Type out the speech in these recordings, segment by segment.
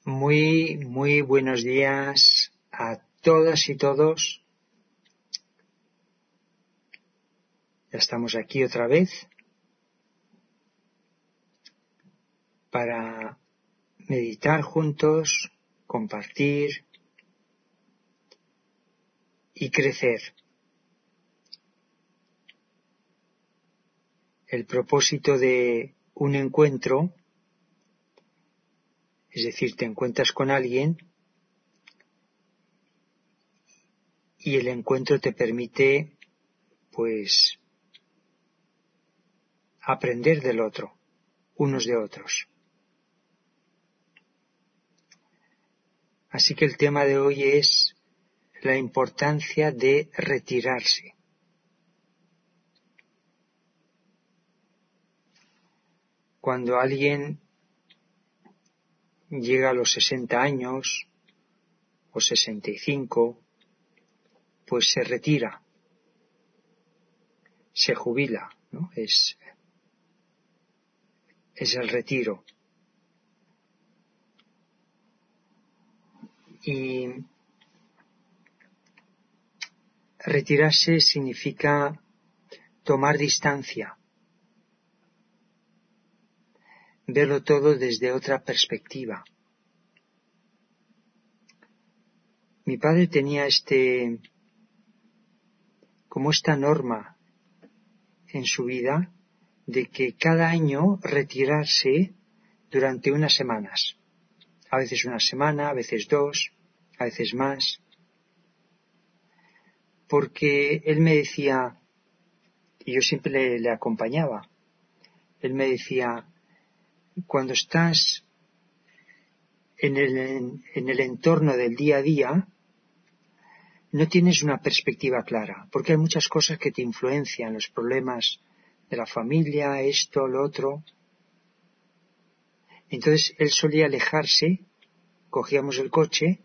Muy buenos días a todas y todos. Ya estamos aquí otra vez para meditar juntos, compartir y crecer. El propósito de un encuentro, es decir, te encuentras con alguien y el encuentro te permite, pues, aprender del otro, unos de otros. Así que el tema de hoy es la importancia de retirarse. Cuando alguien llega a los 60 años o 65, pues se retira, se jubila, ¿no? Es el retiro. Y retirarse significa tomar distancia, verlo todo desde otra perspectiva. Mi padre tenía como esta norma en su vida de que cada año retirarse durante unas semanas. A veces una semana, a veces dos, a veces más. Porque él me decía, y yo siempre le acompañaba, él me decía, cuando estás en el entorno del día a día, no tienes una perspectiva clara, porque hay muchas cosas que te influencian, los problemas de la familia, esto, lo otro. Entonces él solía alejarse, cogíamos el coche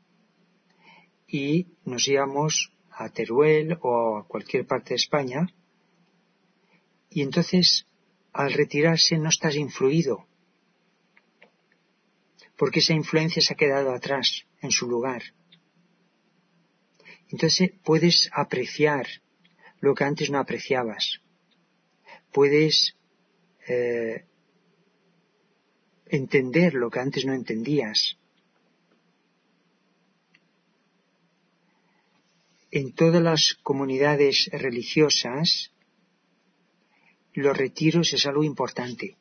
y nos íbamos a Teruel o a cualquier parte de España, y entonces al retirarse no estás influido, porque esa influencia se ha quedado atrás, en su lugar. Entonces puedes apreciar lo que antes no apreciabas. Puedes entender lo que antes no entendías. En todas las comunidades religiosas, los retiros es algo importante.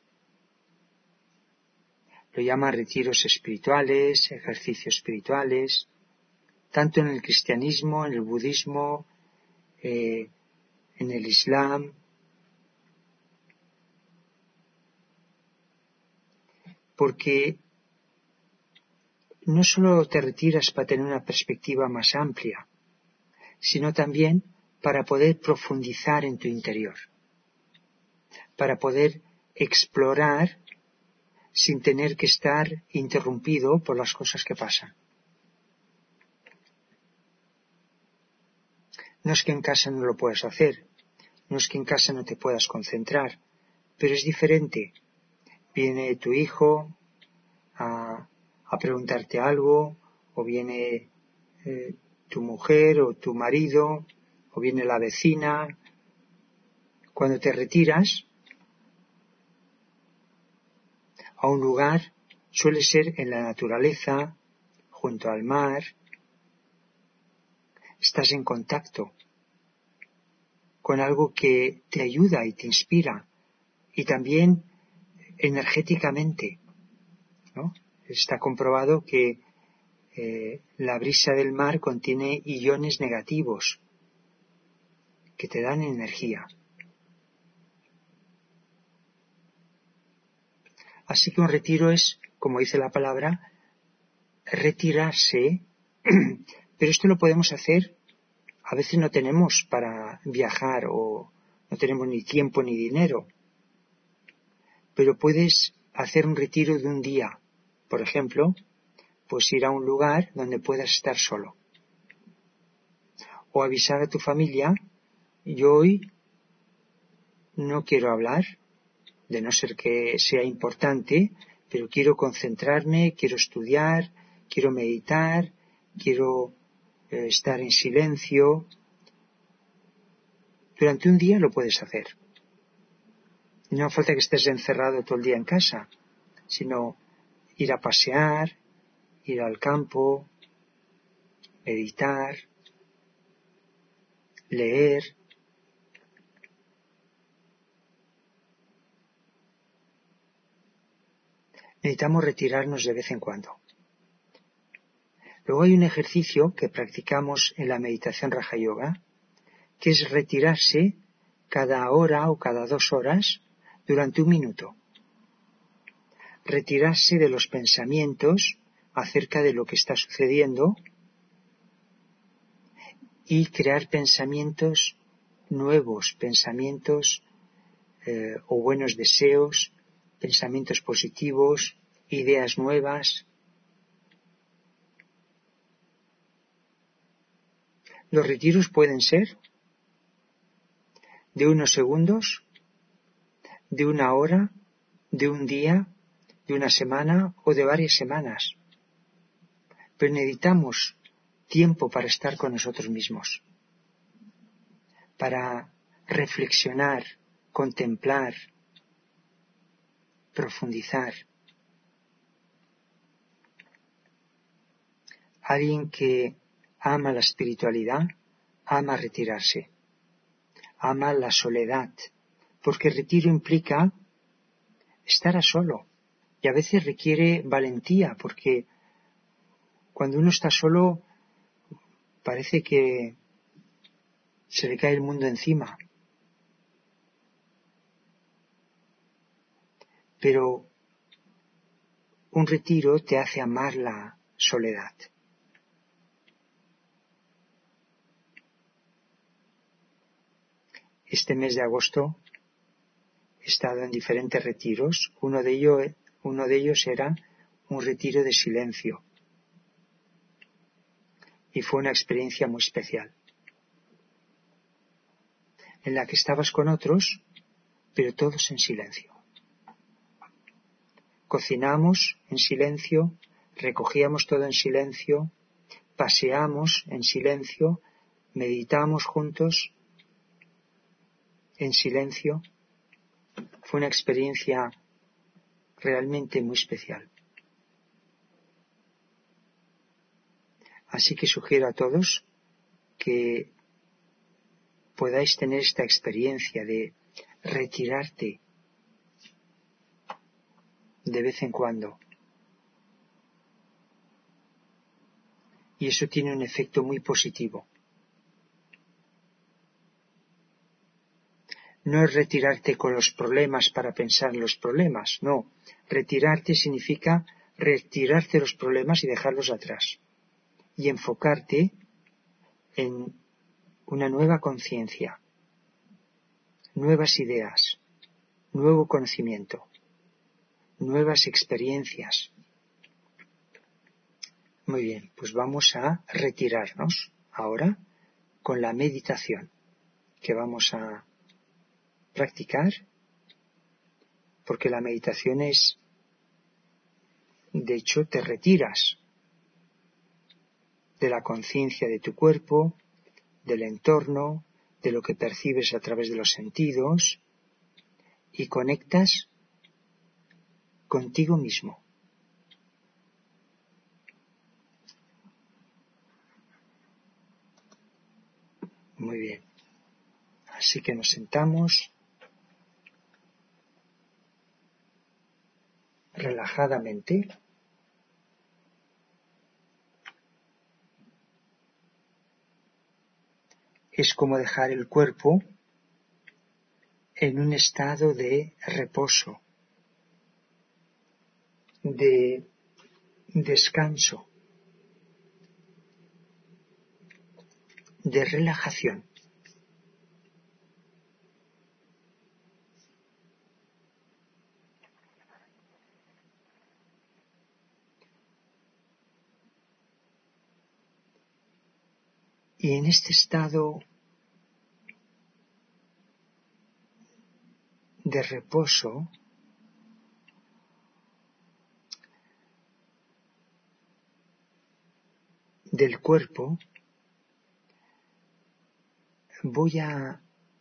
Lo llaman retiros espirituales, ejercicios espirituales, tanto en el cristianismo, en el budismo, en el islam. Porque no solo te retiras para tener una perspectiva más amplia, sino también para poder profundizar en tu interior, para poder explorar sin tener que estar interrumpido por las cosas que pasan. No es que en casa no lo puedas hacer, no es que en casa no te puedas concentrar, pero es diferente. Viene tu hijo a preguntarte algo, o viene tu mujer o tu marido, o viene la vecina. Cuando te retiras a un lugar, suele ser en la naturaleza, junto al mar, estás en contacto con algo que te ayuda y te inspira, y también energéticamente, ¿no? Está comprobado que la brisa del mar contiene iones negativos que te dan energía. Así que un retiro es, como dice la palabra, retirarse, pero esto lo podemos hacer. A veces no tenemos para viajar o no tenemos ni tiempo ni dinero, pero puedes hacer un retiro de un día. Por ejemplo, pues ir a un lugar donde puedas estar solo. O avisar a tu familia, yo hoy no quiero hablar, de no ser que sea importante, pero quiero concentrarme, quiero estudiar, quiero meditar, quiero estar en silencio. Durante un día lo puedes hacer. No hace falta que estés encerrado todo el día en casa, sino ir a pasear, ir al campo, meditar, leer. Necesitamos retirarnos de vez en cuando. Luego hay un ejercicio que practicamos en la meditación Raja Yoga, que es retirarse cada hora o cada 2 horas durante 1 minuto. Retirarse de los pensamientos acerca de lo que está sucediendo y crear pensamientos nuevos, pensamientos o buenos deseos, pensamientos positivos, ideas nuevas. Los retiros pueden ser de unos segundos, de 1 hora, de 1 día, de 1 semana o de varias semanas. Pero necesitamos tiempo para estar con nosotros mismos, para reflexionar, contemplar, profundizar. Alguien que ama la espiritualidad, ama retirarse, ama la soledad, porque el retiro implica estar a solo y a veces requiere valentía, porque cuando uno está solo parece que se le cae el mundo encima. Pero un retiro te hace amar la soledad. Este mes de agosto he estado en diferentes retiros. Uno de ellos era un retiro de silencio. Y fue una experiencia muy especial, en la que estabas con otros, pero todos en silencio. Cocinamos en silencio, recogíamos todo en silencio, paseamos en silencio, meditamos juntos en silencio. Fue una experiencia realmente muy especial. Así que sugiero a todos que podáis tener esta experiencia de retirarte de vez en cuando. Y eso tiene un efecto muy positivo. No es retirarte con los problemas para pensar en los problemas, no. Retirarte significa retirarte de los problemas y dejarlos atrás. Y enfocarte en una nueva conciencia, nuevas ideas, nuevo conocimiento, nuevas experiencias. Muy bien, pues vamos a retirarnos ahora con la meditación que vamos a practicar, porque la meditación es, de hecho, te retiras de la conciencia de tu cuerpo, del entorno, de lo que percibes a través de los sentidos y conectas contigo mismo. Muy bien. Así que nos sentamos relajadamente. Es como dejar el cuerpo en un estado de reposo, de descanso, de relajación. Y en este estado de reposo, del cuerpo, voy a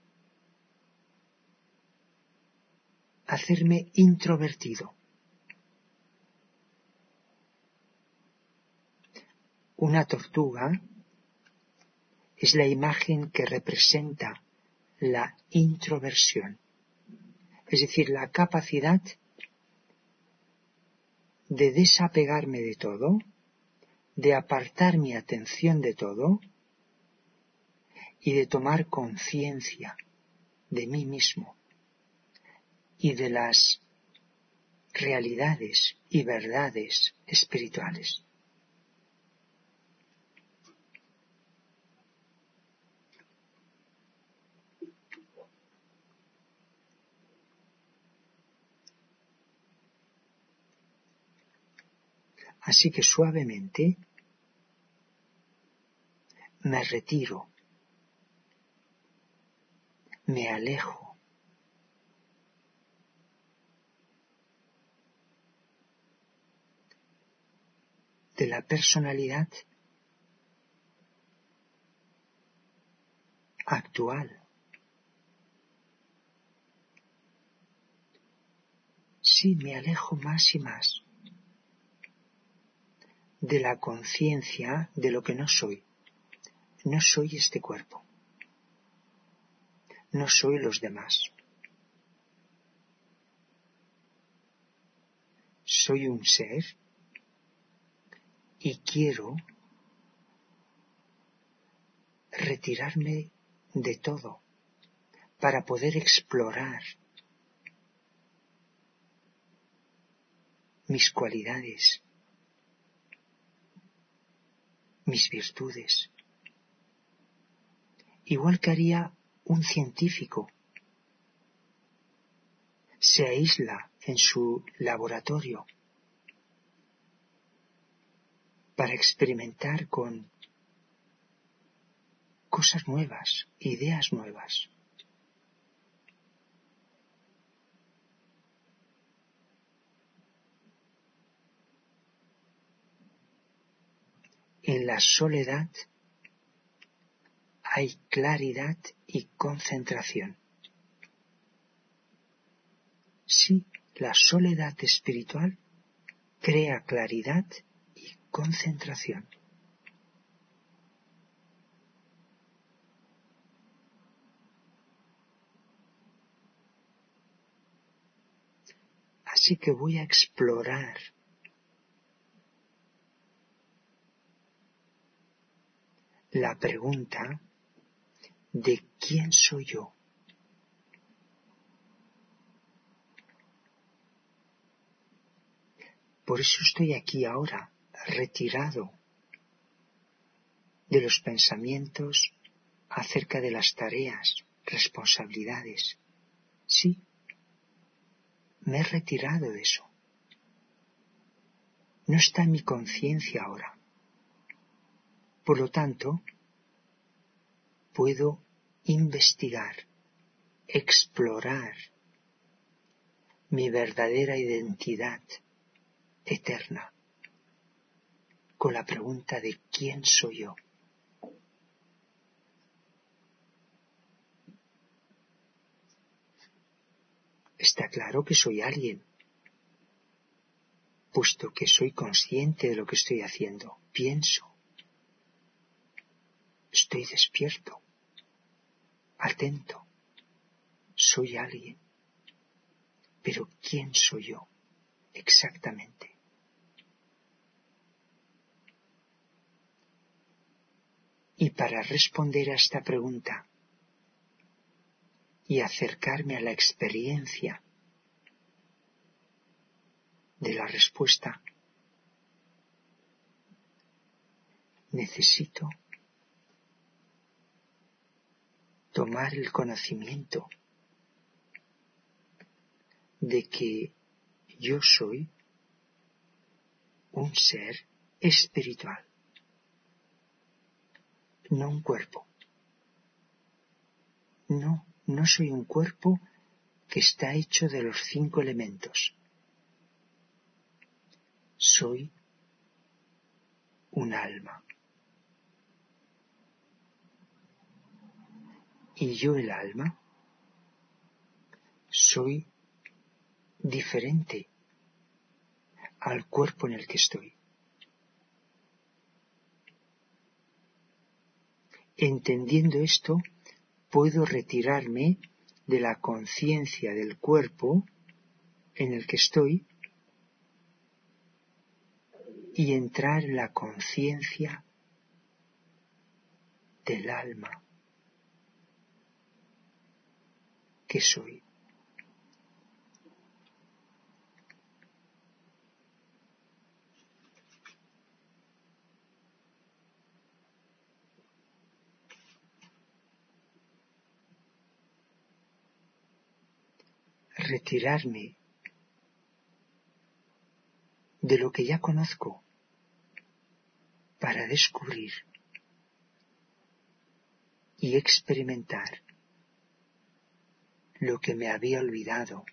hacerme introvertido. Una tortuga es la imagen que representa la introversión, es decir, la capacidad de desapegarme de todo, de apartar mi atención de todo y de tomar conciencia de mí mismo y de las realidades y verdades espirituales. Así que suavemente me retiro, me alejo de la personalidad actual. Sí, me alejo más y más de la conciencia de lo que no soy. No soy este cuerpo. No soy los demás. Soy un ser y quiero retirarme de todo para poder explorar mis cualidades, mis virtudes, igual que haría un científico. Se aísla en su laboratorio para experimentar con cosas nuevas, ideas nuevas. En la soledad hay claridad y concentración. Sí, la soledad espiritual crea claridad y concentración. Así que voy a explorar la pregunta de quién soy yo. Por eso estoy aquí ahora, retirado de los pensamientos acerca de las tareas, responsabilidades. Sí, me he retirado de eso. No está en mi conciencia ahora. Por lo tanto, puedo investigar, explorar mi verdadera identidad eterna con la pregunta de quién soy yo. Está claro que soy alguien, puesto que soy consciente de lo que estoy haciendo. Pienso, estoy despierto, atento, soy alguien. Pero ¿quién soy yo exactamente? Y para responder a esta pregunta y acercarme a la experiencia de la respuesta, necesito tomar el conocimiento de que yo soy un ser espiritual, no un cuerpo. No soy un cuerpo que está hecho de los 5 elementos. Soy un alma, y yo el alma, soy diferente al cuerpo en el que estoy. Entendiendo esto, puedo retirarme de la conciencia del cuerpo en el que estoy y entrar en la conciencia del alma que soy. Retirarme de lo que ya conozco para descubrir y experimentar lo que me había olvidado.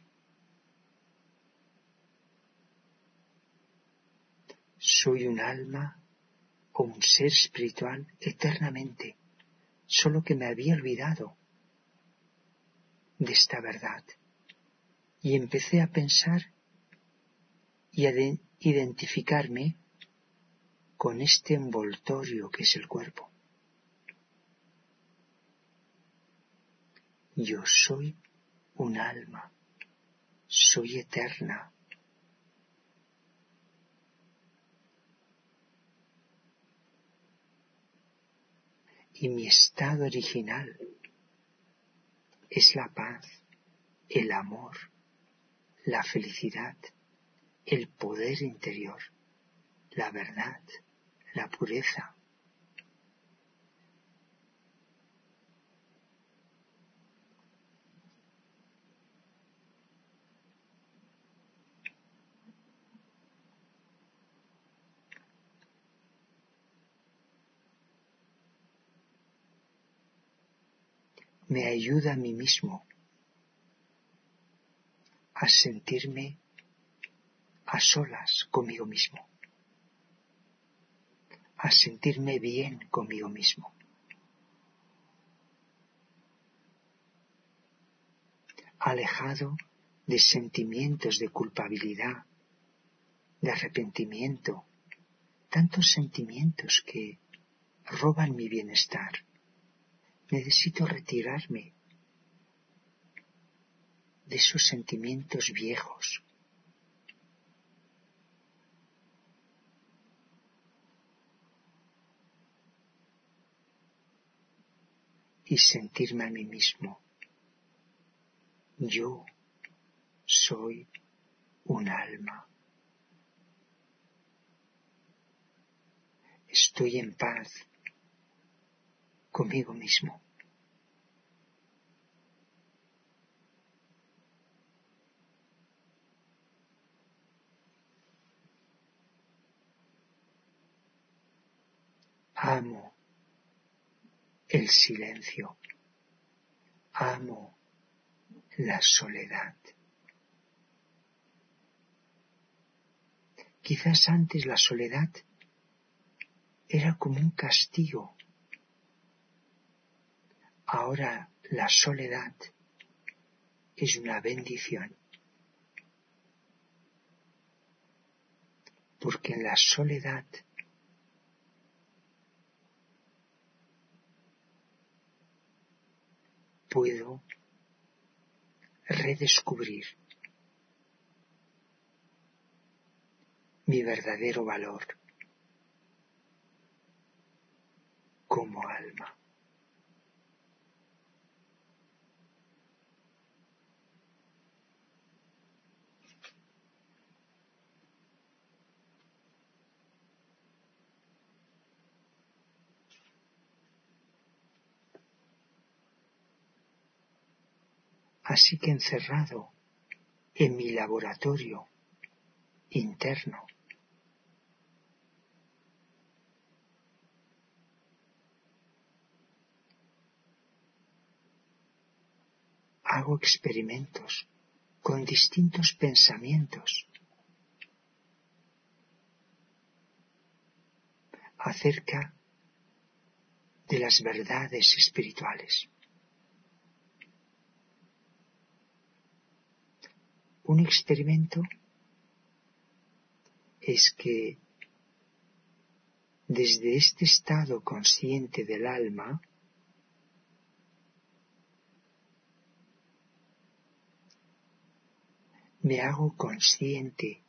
Soy un alma o un ser espiritual eternamente, solo que me había olvidado de esta verdad. Y empecé a pensar y a identificarme con este envoltorio que es el cuerpo. Yo soy un alma, soy eterna. Y mi estado original es la paz, el amor, la felicidad, el poder interior, la verdad, la pureza. Me ayuda a mí mismo a sentirme a solas conmigo mismo, a sentirme bien conmigo mismo, alejado de sentimientos de culpabilidad, de arrepentimiento, tantos sentimientos que roban mi bienestar. Necesito retirarme de esos sentimientos viejos. Y sentirme a mí mismo. Yo soy un alma. Estoy en paz conmigo mismo. Amo el silencio. Amo la soledad. Quizás antes la soledad era como un castigo. Ahora la soledad es una bendición. Porque en la soledad puedo redescubrir mi verdadero valor como alma. Así que encerrado en mi laboratorio interno, hago experimentos con distintos pensamientos acerca de las verdades espirituales. un experimento es que desde este estado consciente del alma me hago consciente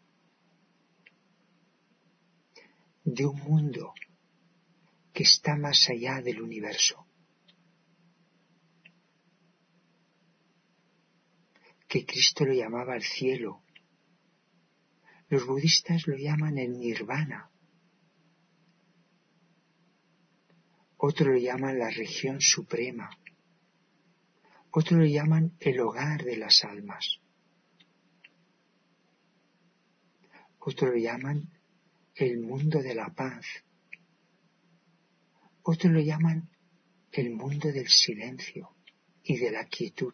de un mundo que está más allá del universo, que Cristo lo llamaba el cielo. Los budistas lo llaman el nirvana. Otros lo llaman la región suprema. Otros lo llaman el hogar de las almas. Otros lo llaman el mundo de la paz. Otros lo llaman el mundo del silencio y de la quietud.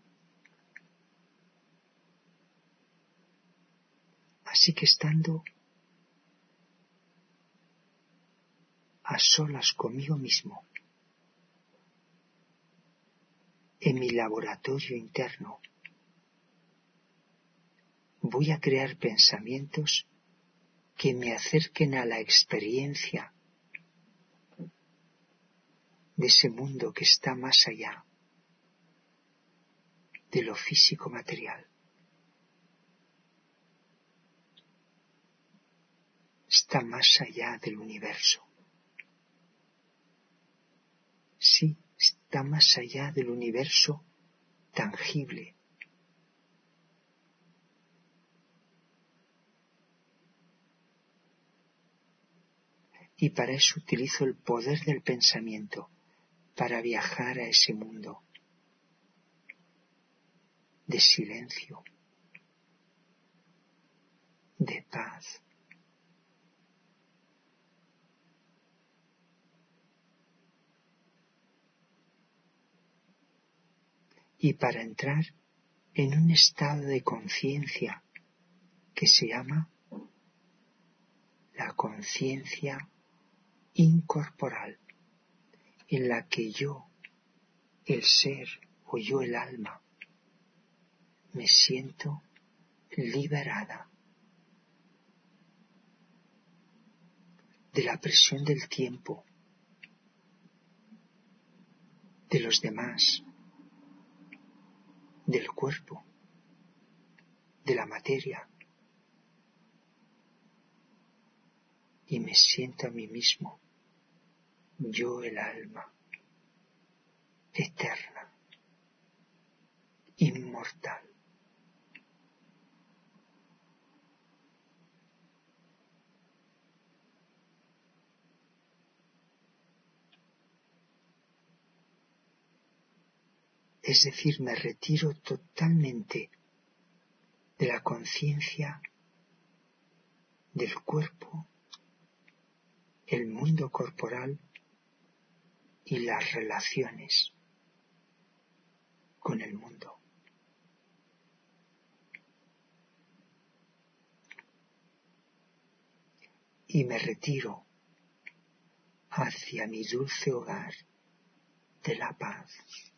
Así que estando a solas conmigo mismo, en mi laboratorio interno, voy a crear pensamientos que me acerquen a la experiencia de ese mundo que está más allá de lo físico material. Está más allá del universo. Sí, está más allá del universo tangible. Y para eso utilizo el poder del pensamiento, para viajar a ese mundo de silencio, de paz. Y para entrar en un estado de conciencia que se llama la conciencia incorporal, en la que yo, el ser o yo, el alma, me siento liberada de la presión del tiempo, de los demás, del cuerpo, de la materia, y me siento a mí mismo, yo, el alma, eterna, inmortal. Es decir, me retiro totalmente de la conciencia del cuerpo, el mundo corporal y las relaciones con el mundo. Y me retiro hacia mi dulce hogar de la paz.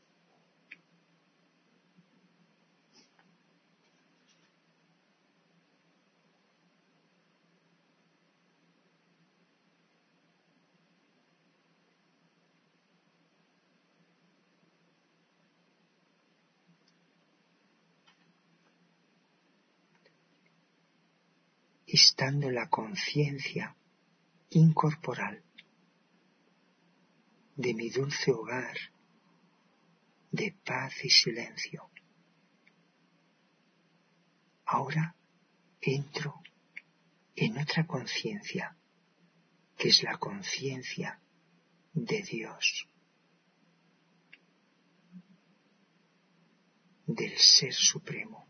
Estando la conciencia incorporal de mi dulce hogar de paz y silencio. Ahora entro en otra conciencia, que es la conciencia de Dios, del Ser Supremo,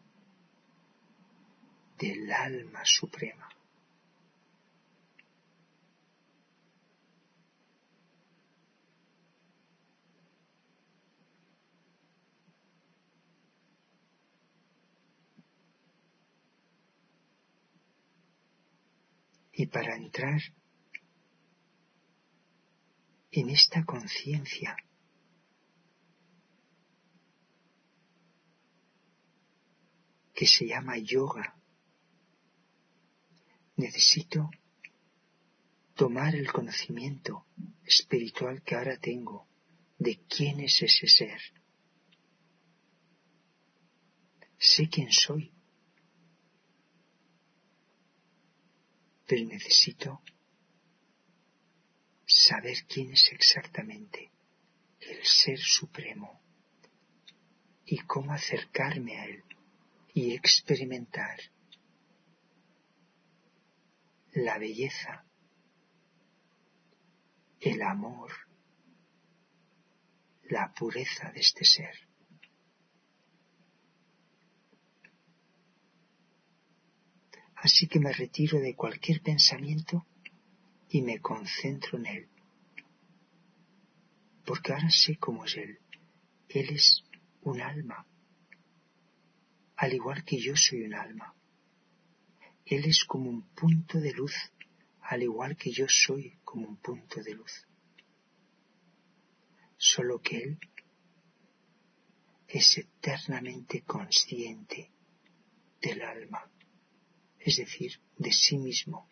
del Alma Suprema. Y para entrar en esta conciencia que se llama yoga. Necesito tomar el conocimiento espiritual que ahora tengo de quién es ese ser. Sé quién soy, pero necesito saber quién es exactamente el Ser Supremo y cómo acercarme a Él y experimentar la belleza, el amor, la pureza de este ser. Así que me retiro de cualquier pensamiento y me concentro en Él. Porque ahora sé cómo es Él. Él es un alma, al igual que yo soy un alma. Él es como un punto de luz, al igual que yo soy como un punto de luz. Solo que Él es eternamente consciente del alma, es decir, de sí mismo.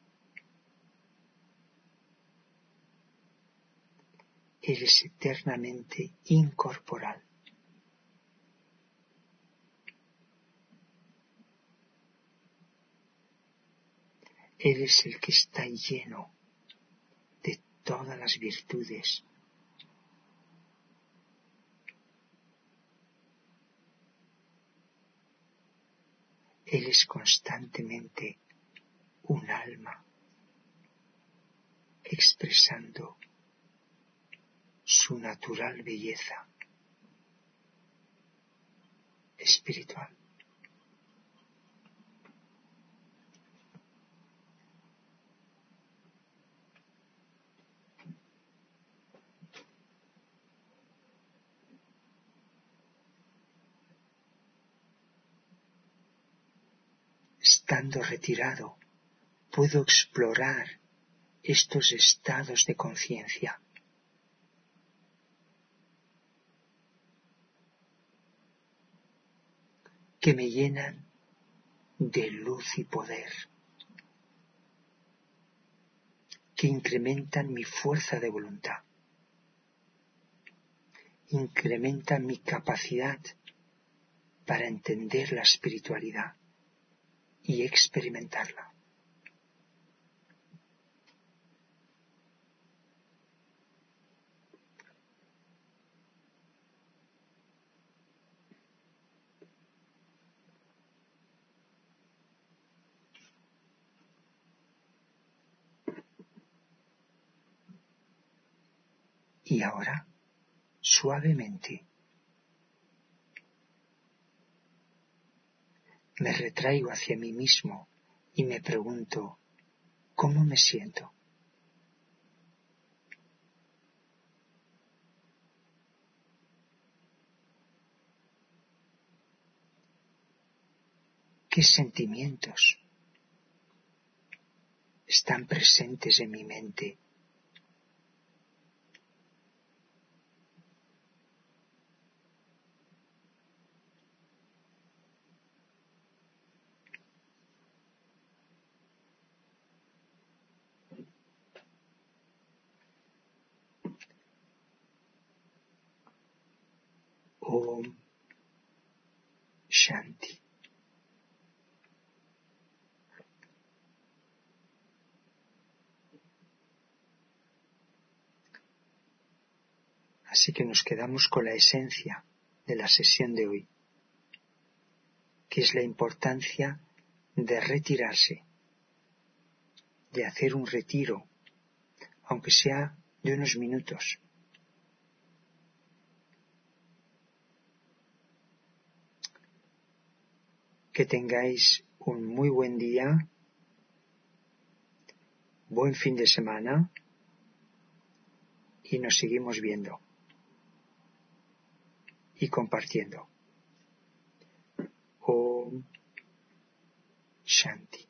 Él es eternamente incorporal. Él es el que está lleno de todas las virtudes. Él es constantemente un alma expresando su natural belleza espiritual. Estando retirado, puedo explorar estos estados de conciencia. Que me llenan de luz y poder, que incrementan mi fuerza de voluntad, incrementan mi capacidad para entender la espiritualidad y experimentarla. Y ahora, suavemente, me retraigo hacia mí mismo y me pregunto, ¿cómo me siento? ¿Qué sentimientos están presentes en mi mente? Om Shanti. Así que nos quedamos con la esencia de la sesión de hoy, que es la importancia de retirarse, de hacer un retiro, aunque sea de unos minutos. Que tengáis un muy buen día, buen fin de semana y nos seguimos viendo y compartiendo. Om Shanti.